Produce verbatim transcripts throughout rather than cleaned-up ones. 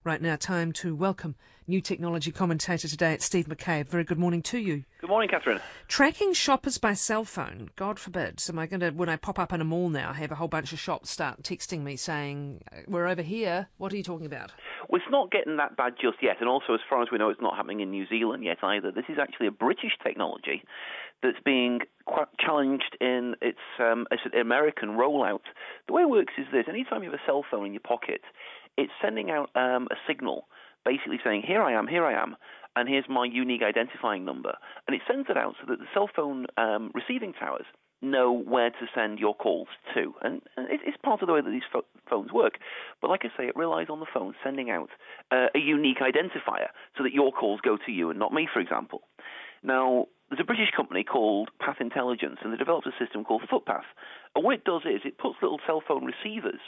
Right now, time to welcome new technology commentator today. It's Steve McCabe. Very good morning to you. Good morning, Catherine. Tracking shoppers by cell phone. God forbid. Am I going to, when I pop up in a mall now, have a whole bunch of shops start texting me saying, we're over here. What are you talking about? Well, it's not getting that bad just yet. And also, as far as we know, it's not happening in New Zealand yet either. This is actually a British technology that's being quite challenged in its, um, its American rollout. The way it works is this. Anytime you have a cell phone in your pocket, it's sending out um, a signal basically saying, here I am, here I am, and here's my unique identifying number. And it sends it out so that the cell phone um, receiving towers know where to send your calls to. And it's part of the way that these pho- phones work. But like I say, it relies on the phone sending out uh, a unique identifier so that your calls go to you and not me, for example. Now, there's a British company called Path Intelligence, and they developed a system called Footpath. And what it does is it puts little cell phone receivers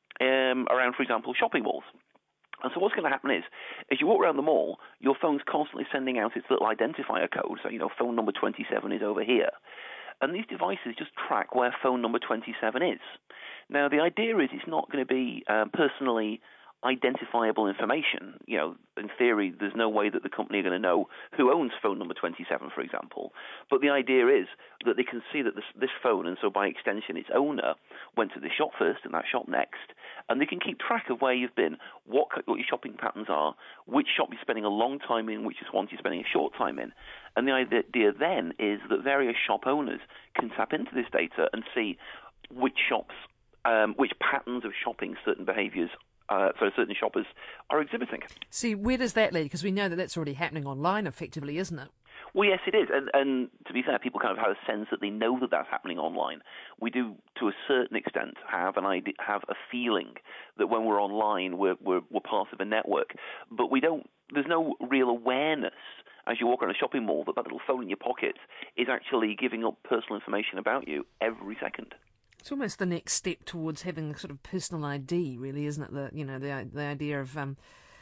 um, around, for example, shopping malls. And so what's going to happen is, as you walk around the mall, your phone's constantly sending out its little identifier code. So, you know, phone number twenty-seven is over here. And these devices just track where phone number twenty-seven is. Now, the idea is it's not going to be um, personally identifiable information. You know, in theory, there's no way that the company are going to know who owns phone number twenty-seven, for example. But the idea is that they can see that this, this phone, and so by extension its owner, went to this shop first and that shop next, and they can keep track of where you've been, what, what your shopping patterns are, which shop you're spending a long time in, which is one you're spending a short time in. And the idea then is that various shop owners can tap into this data and see which shops, um, which patterns of shopping certain behaviours Uh, so certain shoppers are exhibiting. See, where does that lead? Because we know that that's already happening online, effectively, isn't it? Well, yes, it is. And, and to be fair, people kind of have a sense that they know that that's happening online. We do, to a certain extent, have an idea, have a feeling that when we're online, we're, we're, we're part of a network. But we don't. There's no real awareness as you walk around a shopping mall that that little phone in your pocket is actually giving up personal information about you every second. It's almost the next step towards having a sort of personal I D, really, isn't it? The you know the the idea of um,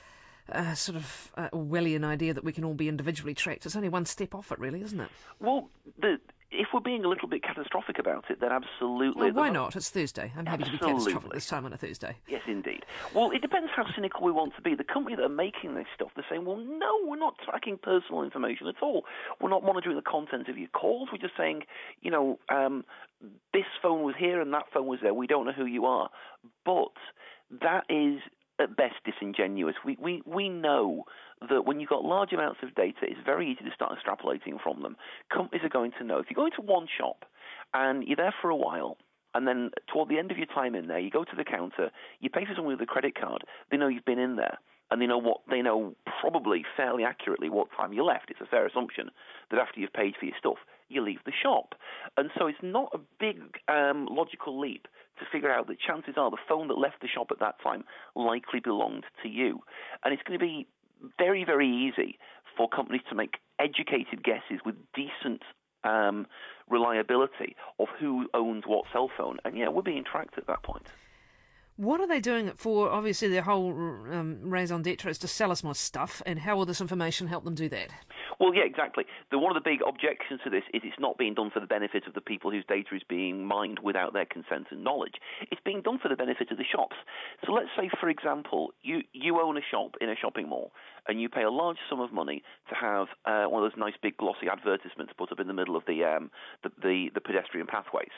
uh, sort of uh, Orwellian idea that we can all be individually tracked. It's only one step off it, really, isn't it? Well, the, if we're being a little bit catastrophic about it, then absolutely. Well, why not? It's Thursday. I'm happy absolutely. to be catastrophic this time on a Thursday. Yes, indeed. Well, it depends how cynical we want to be. The company that are making this stuff, they're saying, well, no, we're not tracking personal information at all. We're not monitoring the content of your calls. We're just saying, you know, um, this phone was here and that phone was there. We don't know who you are. But that is at best disingenuous. We, we, we know that when you've got large amounts of data, it's very easy to start extrapolating from them. Companies are going to know. If you go into one shop and you're there for a while, and then toward the end of your time in there, you go to the counter, you pay for something with a credit card, they know you've been in there, and they know what they know probably fairly accurately what time you left. It's a fair assumption that after you've paid for your stuff, you leave the shop. And so it's not a big um, logical leap to figure out that chances are the phone that left the shop at that time likely belonged to you. And it's going to be very, very easy for companies to make educated guesses with decent um, reliability of who owns what cell phone. And yeah, we're being tracked at that point. What are they doing it for? Obviously, their whole um, raison d'etre is to sell us more stuff, and how will this information help them do that? Well, yeah, exactly. The, one of the big objections to this is it's not being done for the benefit of the people whose data is being mined without their consent and knowledge. It's being done for the benefit of the shops. So let's say, for example, you, you own a shop in a shopping mall, and you pay a large sum of money to have uh, one of those nice big glossy advertisements put up in the middle of the, um, the, the, the pedestrian pathways.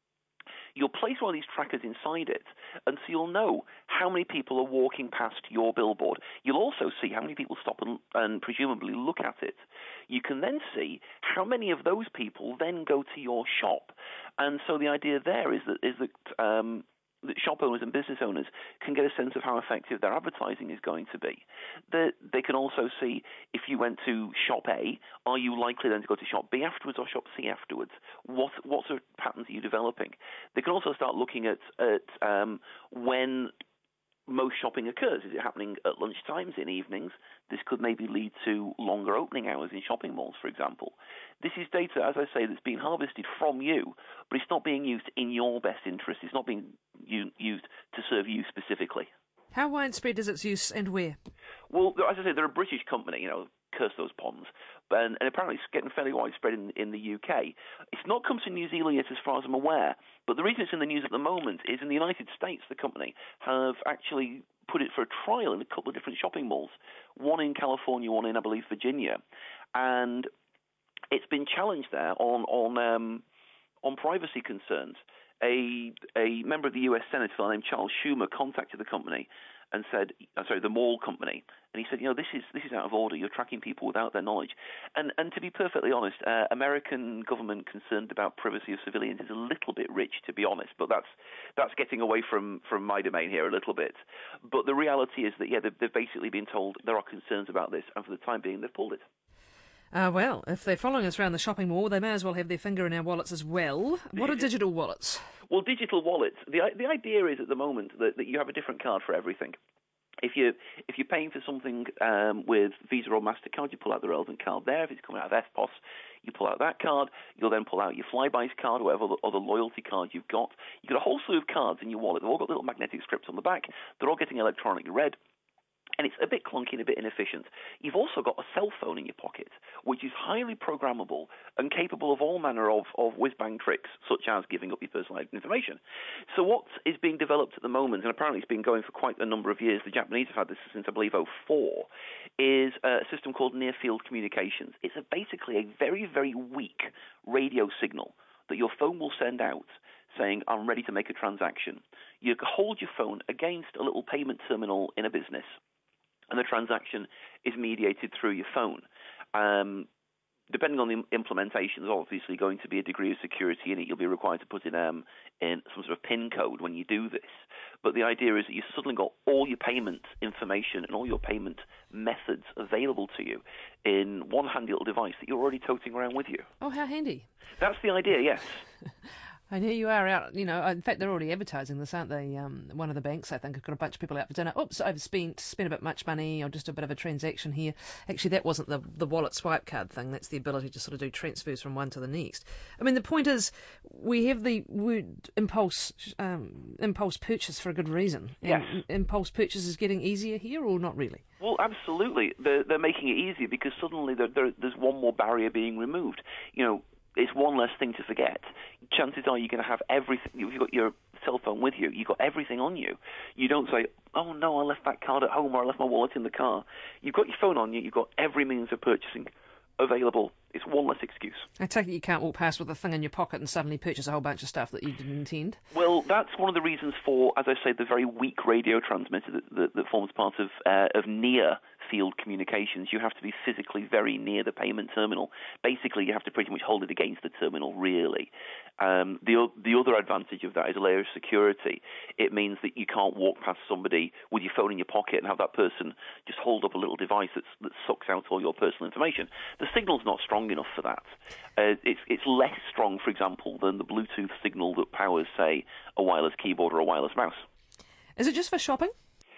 You'll place one of these trackers inside it, and so you'll know how many people are walking past your billboard. You'll also see how many people stop and, and presumably look at it. You can then see how many of those people then go to your shop. And so the idea there is that is that um, that shop owners and business owners can get a sense of how effective their advertising is going to be. That they can also see if you went to shop A, are you likely then to go to shop B afterwards or shop C afterwards? What what sort of patterns are you developing? They can also start looking at, at um, when most shopping occurs. Is it happening at lunch times, in evenings? This could maybe lead to longer opening hours in shopping malls, for example. This is data, as I say, that's being harvested from you, but it's not being used in your best interest. It's not being u- used to serve you specifically. How widespread is its use and where? Well, as I say, they're a British company, you know, curse those ponds. And, and apparently it's getting fairly widespread in, in the U K. It's not come to New Zealand yet as far as I'm aware, but the reason it's in the news at the moment is in the United States, the company have actually put it for a trial in a couple of different shopping malls, one in California, one in, I believe, Virginia. And it's been challenged there on on um, on privacy concerns. A a member of the U S Senate, a fellow named Charles Schumer, contacted the company and said, uh, sorry, the mall company, and he said, you know, this is this is out of order. You're tracking people without their knowledge. And and to be perfectly honest, uh, American government concerned about privacy of civilians is a little bit rich, to be honest. But that's that's getting away from, from my domain here a little bit. But the reality is that yeah, they've, they've basically been told there are concerns about this, and for the time being, they've pulled it. Uh, well, if they're following us around the shopping mall, they may as well have their finger in our wallets as well. What are digital wallets? Well, digital wallets, the the idea is at the moment that, that you have a different card for everything. If you if you're paying for something um, with Visa or MasterCard, you pull out the relevant card there. If it's coming out of F P O S, you pull out that card. You'll then pull out your Flybuys card, or whatever other loyalty card you've got. You've got a whole slew of cards in your wallet. They've all got little magnetic strips on the back. They're all getting electronically read. And it's a bit clunky and a bit inefficient. You've also got a cell phone in your pocket, which is highly programmable and capable of all manner of, of whiz-bang tricks, such as giving up your personal information. So what is being developed at the moment, and apparently it's been going for quite a number of years, the Japanese have had this since, I believe, oh four, is a system called near-field communications. It's a, basically a very, very weak radio signal that your phone will send out saying, I'm ready to make a transaction. You hold your phone against a little payment terminal in a business, and the transaction is mediated through your phone. Um, depending on the implementation, there's obviously going to be a degree of security in it. You'll be required to put in, um, in some sort of PIN code when you do this. But the idea is that you've suddenly got all your payment information and all your payment methods available to you in one handy little device that you're already toting around with you. Oh, how handy. That's the idea, yes. And here you are out, you know, in fact, they're already advertising this, aren't they? Um, one of the banks, I think, have got a bunch of people out for dinner. Oops, overspent, spent a bit much money, or just a bit of a transaction here. Actually, that wasn't the, the wallet swipe card thing. That's the ability to sort of do transfers from one to the next. I mean, the point is, we have the word impulse, um, impulse purchase for a good reason. Yes. And impulse purchase is getting easier here, or not really? Well, absolutely. They're, they're making it easier because suddenly there, there, there's one more barrier being removed. You know, it's one less thing to forget. Chances are you're going to have everything. If you've got your cell phone with you, you've got everything on you. You don't say, oh, no, I left that card at home or I left my wallet in the car. You've got your phone on you. You've got every means of purchasing available. It's one less excuse. I take it you can't walk past with a thing in your pocket and suddenly purchase a whole bunch of stuff that you didn't intend? Well, that's one of the reasons for, as I say, the very weak radio transmitter that, that, that forms part of, uh, of near field communications. You have to be physically very near the payment terminal. Basically, you have to pretty much hold it against the terminal, really. Um, the the other advantage of that is a layer of security. It means that you can't walk past somebody with your phone in your pocket and have that person just hold up a little device that's, that sucks out all your personal information. The signal's not strong enough for that. Uh, it's it's less strong, for example, than the Bluetooth signal that powers, say, a wireless keyboard or a wireless mouse. Is it just for shopping?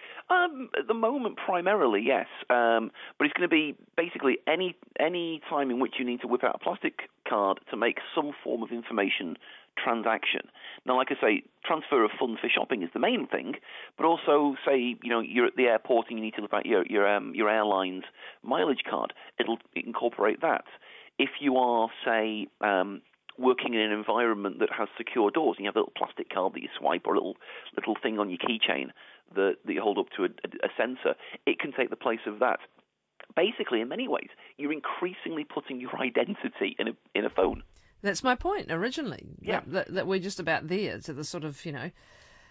Um, at the moment, primarily, yes. Um, but it's going to be basically any any time in which you need to whip out a plastic card to make some form of information transaction. Now, like I say, transfer of funds for shopping is the main thing, but also, say, you know, you're at the airport and you need to whip out your your um, your airline's mileage card. It'll incorporate that. If you are, say, um, working in an environment that has secure doors and you have a little plastic card that you swipe or a little little thing on your keychain that, that you hold up to a, a sensor, it can take the place of that. Basically, in many ways, you're increasingly putting your identity in a in a phone. That's my point originally. Yeah. That, that, that we're just about there to the sort of, you know,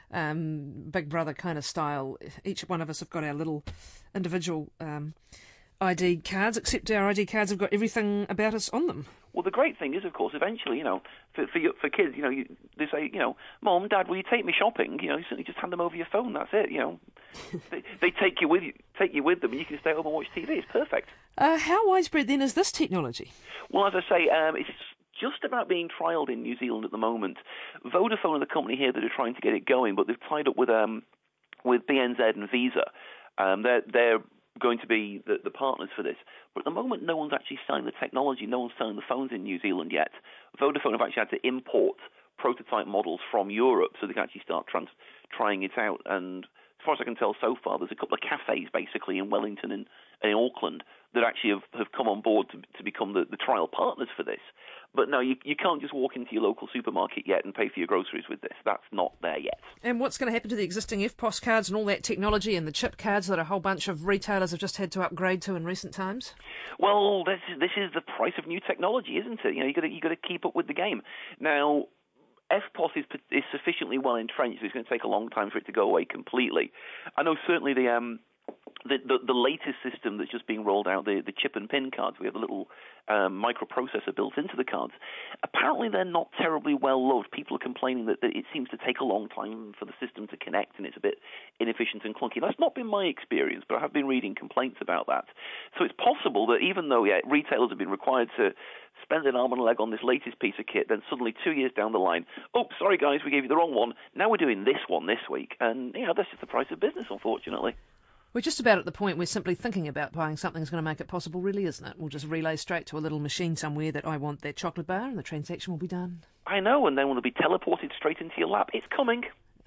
um, Big Brother kind of style. Each one of us have got our little individual um, I D cards, except our I D cards have got everything about us on them. Well, the great thing is, of course, eventually, you know, for for, your, for kids, you know, you, they say, you know, Mom, Dad, will you take me shopping? You know, you simply just hand them over your phone. That's it. You know, they, they take you with you, take you with them, and you can stay home and watch T V. It's perfect. Uh, how widespread then is this technology? Well, as I say, um, it's just about being trialled in New Zealand at the moment. Vodafone are the company here that are trying to get it going, but they've tied up with um with B N Z and Visa. Um, they're they're going to be the, the partners for this. But at the moment, no one's actually selling the technology. No one's selling the phones in New Zealand yet. Vodafone have actually had to import prototype models from Europe so they can actually start trans- trying it out and as far as I can tell so far, there's a couple of cafes basically in Wellington and, and in Auckland that actually have, have come on board to, to become the, the trial partners for this. But no, you, you can't just walk into your local supermarket yet and pay for your groceries with this. That's not there yet. And what's going to happen to the existing F P O S cards and all that technology and the chip cards that a whole bunch of retailers have just had to upgrade to in recent times? Well, this is, this is the price of new technology, isn't it? You know, you got to you got to keep up with the game. Now, F P O S is, is sufficiently well entrenched. It's going to take a long time for it to go away completely. I know certainly the um. The, the, the latest system that's just being rolled out, the, the chip and pin cards, we have a little um, microprocessor built into the cards. Apparently they're not terribly well loved. People are complaining that, that it seems to take a long time for the system to connect and it's a bit inefficient and clunky. That's not been my experience, but I have been reading complaints about that. So it's possible that even though yeah, retailers have been required to spend an arm and a leg on this latest piece of kit, then suddenly two years down the line, oh, sorry guys, we gave you the wrong one. Now we're doing this one this week. And, you know, that's just the price of business, unfortunately. We're just about at the point where simply thinking about buying something is going to make it possible, really, isn't it? We'll just relay straight to a little machine somewhere that I want that chocolate bar and the transaction will be done. I know, and then we'll be teleported straight into your lap. It's coming.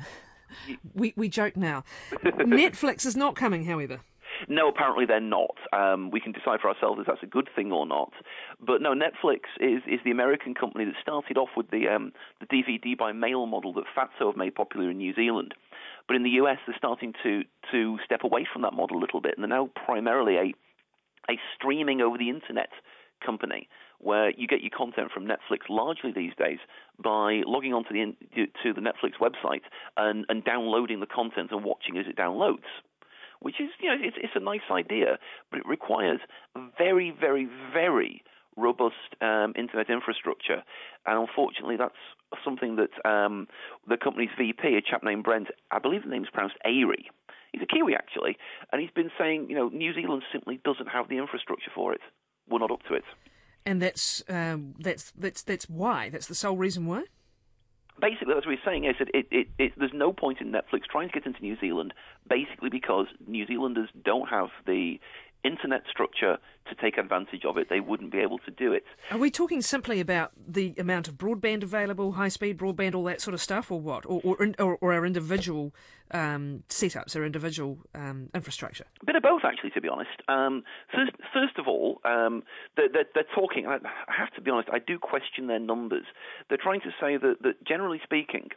we we joke now. Netflix is not coming, however. No, apparently they're not. Um, we can decide for ourselves if that's a good thing or not. But no, Netflix is, is the American company that started off with the um, the D V D by mail model that Fatso have made popular in New Zealand. But in the U S, they're starting to, to step away from that model a little bit, and they're now primarily a a streaming over the internet company where you get your content from Netflix largely these days by logging onto the to the Netflix website and, and downloading the content and watching as it downloads. Which is, you know, it's, it's a nice idea, but it requires very, very, very robust um, internet infrastructure, and unfortunately, that's something that um, the company's V P, a chap named Brent, I believe the name's pronounced Airy. He's a Kiwi actually, and he's been saying, you know, New Zealand simply doesn't have the infrastructure for it. We're not up to it. And that's um, that's that's that's why. That's the sole reason why. Basically, that's what he's saying. Is that it, it, it, there's no point in Netflix trying to get into New Zealand, basically because New Zealanders don't have the internet structure to take advantage of it. They wouldn't be able to do it. Are we talking simply about the amount of broadband available, high-speed broadband, all that sort of stuff, or what? Or or, or, or our individual um, setups, our individual um, infrastructure? A bit of both, actually, to be honest. Um, first, first of all, um, they're, they're, they're talking, I have to be honest, I do question their numbers. They're trying to say that, that generally speaking,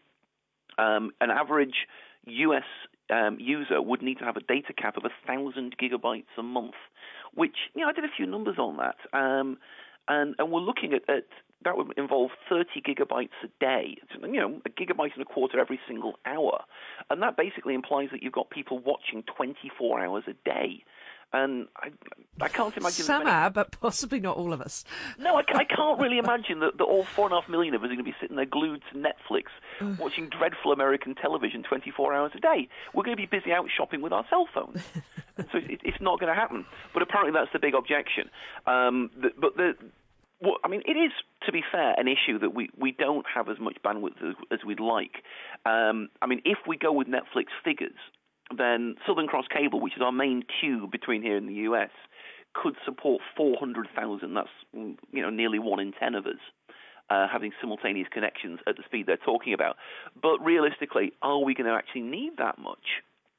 um, an average U S Um, user would need to have a data cap of a thousand gigabytes a month, which, you know, I did a few numbers on that, um, and and we're looking at, at that would involve thirty gigabytes a day, you know, a gigabyte and a quarter every single hour, and that basically implies that you've got people watching twenty-four hours a day. And I, I can't imagine... Some are, but possibly not all of us. No, I, I can't really imagine that, that all four and a half million of us are going to be sitting there glued to Netflix, watching dreadful American television twenty-four hours a day. We're going to be busy out shopping with our cell phones. So it, it's not going to happen. But apparently that's the big objection. Um, the, but the... Well, I mean, it is, to be fair, an issue that we, we don't have as much bandwidth as, as we'd like. Um, I mean, if we go with Netflix figures, then Southern Cross Cable, which is our main tube between here and the U S, could support four hundred thousand. That's, you know, nearly one in ten of us uh, having simultaneous connections at the speed they're talking about. But realistically, are we going to actually need that much?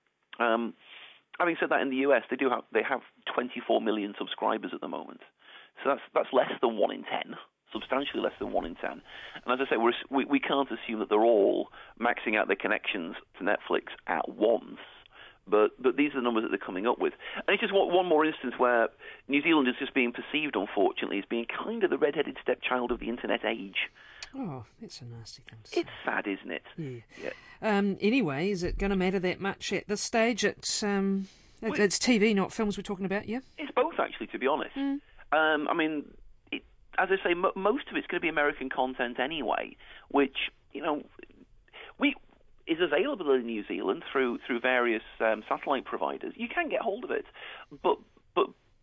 Um, having said that, in the U S, they do have they have twenty-four million subscribers at the moment. So that's that's less than one in ten, substantially less than one in ten. And as I say, we're, we we can't assume that they're all maxing out their connections to Netflix at once. But but these are the numbers that they're coming up with. And it's just one, one more instance where New Zealand is just being perceived, unfortunately, as being kind of the red-headed stepchild of the internet age. Oh, that's a nasty thing to say. It's sad, isn't it? Yeah. yeah. Um, anyway, is it going to matter that much at this stage? It's, um, it, it's T V, not films we're talking about, yeah? It's both, actually, to be honest. Mm. Um, I mean, it, as I say, m- most of it's going to be American content anyway, which, you know, we... is available in New Zealand through through various um, satellite providers. You can get hold of it, but but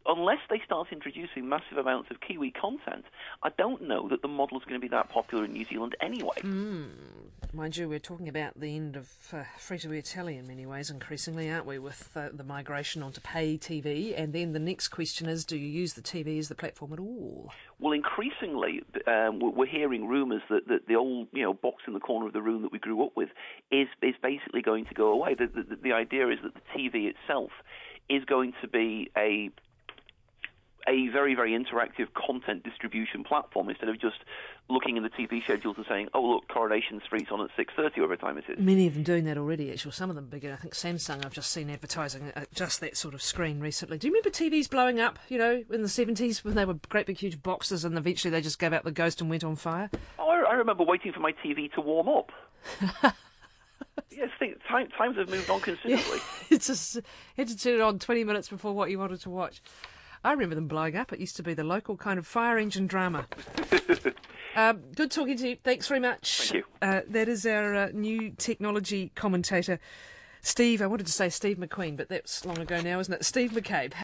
unless they start introducing massive amounts of Kiwi content, I don't know that the model is going to be that popular in New Zealand anyway. Mm. Mind you, we're talking about the end of uh, free-to-air telly in many ways, increasingly, aren't we, with uh, the migration onto pay T V? And then the next question is, do you use the T V as the platform at all? Well, increasingly, um, we're hearing rumours that, that the old, you know, box in the corner of the room that we grew up with is is basically going to go away. The, the, the idea is that the T V itself is going to be a a very, very interactive content distribution platform instead of just looking in the T V schedules and saying, oh, look, Coronation Street's on at six thirty every time it is. Many of them doing that already, actually. Some of them bigger. I think Samsung, I've just seen advertising at just that sort of screen recently. Do you remember T Vs blowing up, you know, in the seventies when they were great big huge boxes and eventually they just gave out the ghost and went on fire? Oh, I, I remember waiting for my T V to warm up. Yes, think, time, times have moved on considerably. Yeah, it's just, you had to turn it on twenty minutes before what you wanted to watch. I remember them blowing up. It used to be the local kind of fire engine drama. um, good talking to you. Thanks very much. Thank you. Uh, that is our uh, new technology commentator, Steve. I wanted to say Steve McQueen, but that's long ago now, isn't it? Steve McCabe.